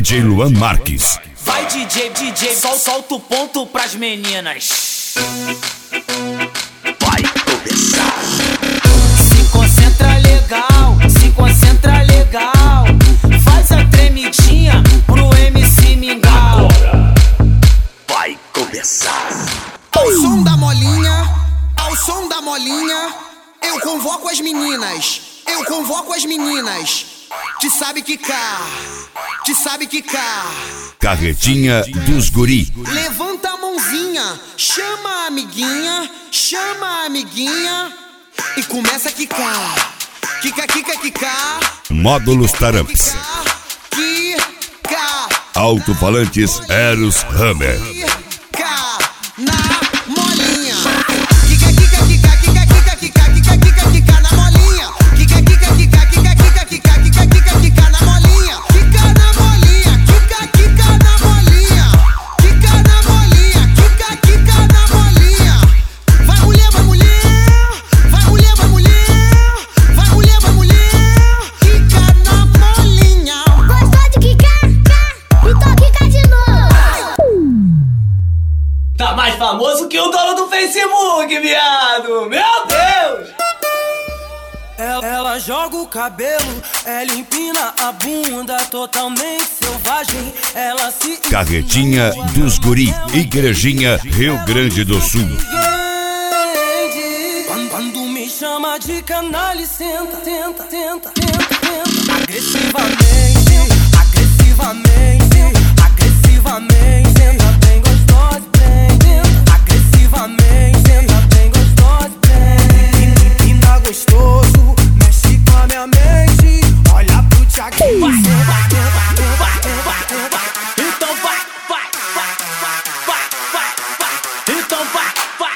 DJ Luan Marques. Vai DJ, solta o ponto pras meninas. Vai começar. Se concentra legal. Faz a tremidinha pro MC Mingau. Agora vai começar. Ao som da molinha, eu convoco as meninas. Te sabe quicar. Carretinha dos Guri. Levanta a mãozinha, chama a amiguinha e começa a quicar. Quicar. Módulos Taramps. Quicar. Alto-falantes Eros Hammer. Quicar na molinha. Quicar na molinha. Quicar na molinha. Quicar na molinha. Quicar na molinha. Vai mulher. Vai mulher. Quicar na molinha. Gostou de quicar? Então quica de novo. Tá mais famoso que o dono do Facebook, viado. Meu Deus! Ela joga o cabelo, ela empina a bunda, totalmente selvagem. Ela se Carretinha dos Guri. Igrejinha, Rio Grande do Sul. Quando me chama de canalha, senta. Agressivamente, senta bem gostosa, agressivamente, senta bem gostosa, empina gostoso, mexe com a minha mente, olha pro Thiaguinho. Então vai. Então vai.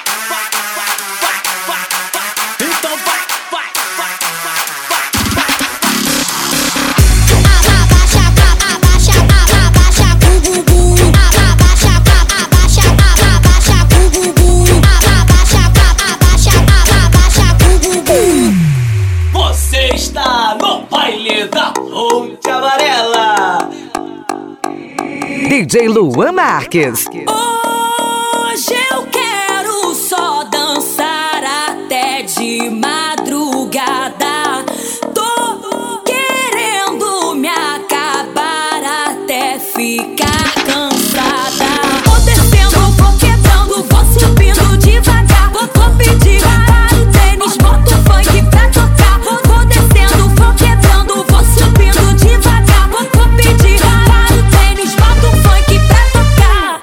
Abaixa o bumbum. Abaixa o bumbum. Abaixa o bumbum. Você está no baile da Ponte Amarela. DJ Luan Marques. Hoje eu quero só dançar até de madrugada. Tô querendo me acabar até ficar cansada.